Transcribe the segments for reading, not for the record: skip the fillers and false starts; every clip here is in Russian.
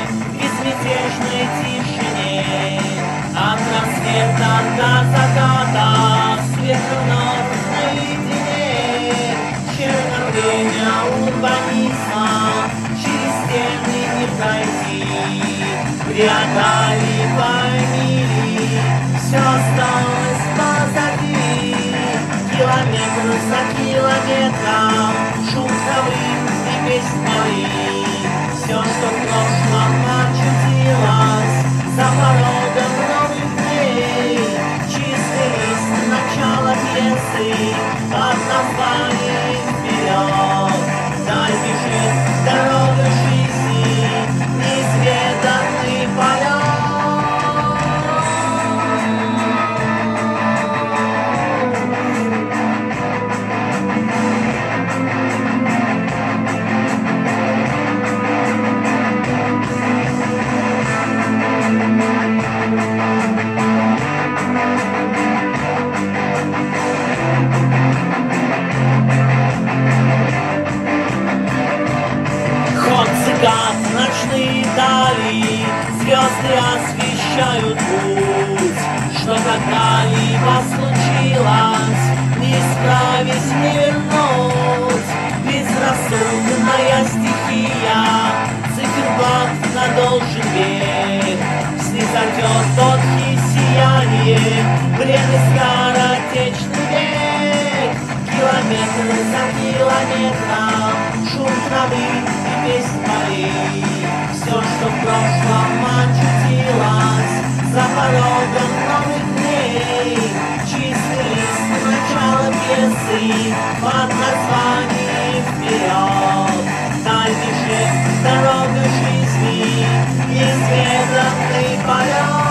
в безмятежной тишине. От рассвета до заката свет вновь наедине. Черновление урбанизма через стены не пройти. Преодолевали, все осталось позади. Километр за километром, шум травы и песнь мои. Все, что в прошлом очутилось, за порогом новых дней. Чистый лист, начало пьесы, под названием «Вперед». Даль бежит дорога жизни, неизведанный полет. Ночные дали, звезды освещают путь. Что когда-либо случилось, не исправить, не вернуть. Безрассудная стихия, циферблат на должен век. Снизойдет тот сияние, время скоротечный век. Километр за километром, шум травы и песнь моей. Все, что в прошлом очутилось, за порогом новых дней. Чистый лист, начало пьесы, под названием «Вперед». Даль бежит дорога жизни, неизведанный полет.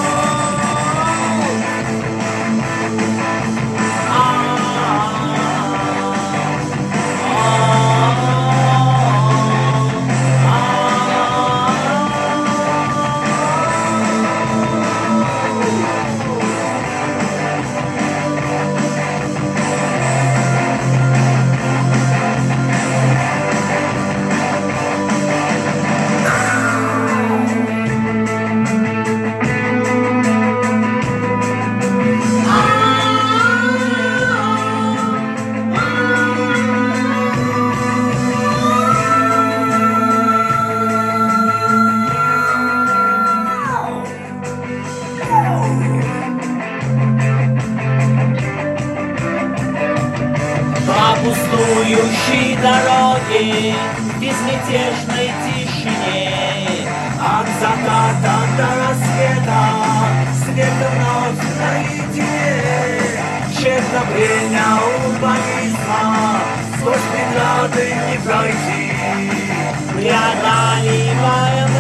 Пустующей дороги, в безмятежной тишине. От заката до рассвета свет вновь наедине. Черновление урбанизма, сквозь преграды не пройти. Преодолевая